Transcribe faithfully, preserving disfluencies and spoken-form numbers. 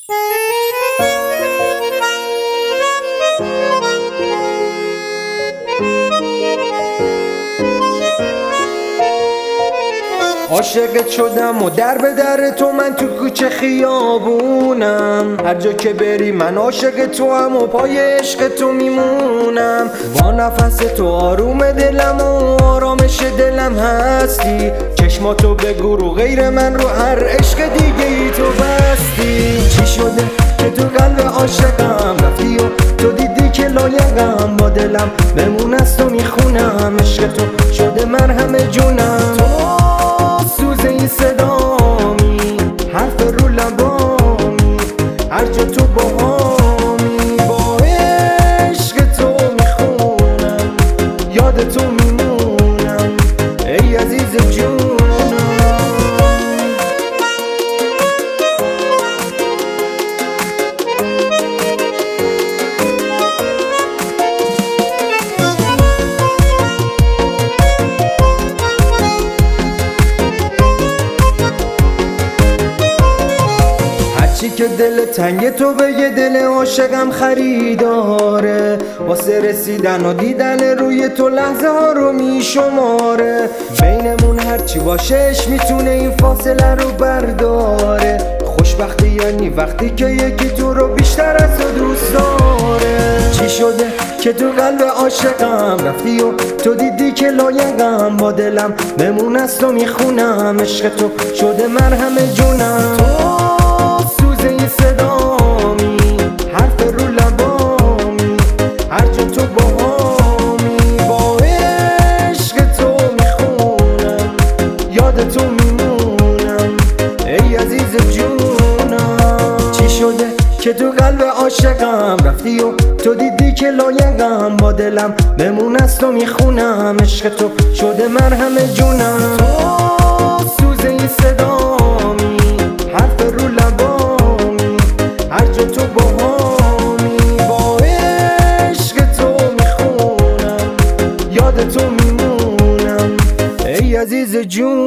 عاشقت شدم و در به در تو من تو کوچه خیابونم، هر جا که بری من عاشق تو هم و پای عشق تو میمونم. با نفس تو آروم دلم و آرامش دلم هستی، چشماتو بگو رو غیر من رو هر عشق دیگه ای تو بستی. چی شده که تو قلب عاشقم رفتی و تو دیدی که لایقم، با دلم بمون از تو میخونم، عشق تو شده مرهم جونم. تو سوزه ای صدامی، حرف رو لبامی، هر جا تو باهامی، با عشق تو میخونم، یاد تو میمونم ای عزیز جونم. چی که دل تنگ تو به یه دل عاشقم خریداره، واسه رسیدن و دیدن روی تو لحظه ها رو میشماره. بینمون هرچی باشش میتونه این فاصله رو برداره. خوشبختی یعنی وقتی که یکی تو رو بیشتر از تو دوست داره. چی شده که تو قلب عاشقم رفتی و تو دیدی که لایقم، با دلم بمون از تو میخونم، عشق تو شده مرهم جونم. سوزه ای صدامی، حرف رو لبامی، هر جا تو باهامی، با عشق تو میخونم، یاد تو میمونم ای عزیز جونم. چی شده که تو قلب عاشقم رفتی و تو دیدی که لایقم، با دلم بمون از تو میخونم، عشق تو شده مرهم جونم. تو سوزه ای صدامی، حرف رو لبامی، هر جا تو باهامی، با عشق تو میخونم، یاد تو میمونم ای عزیز جون.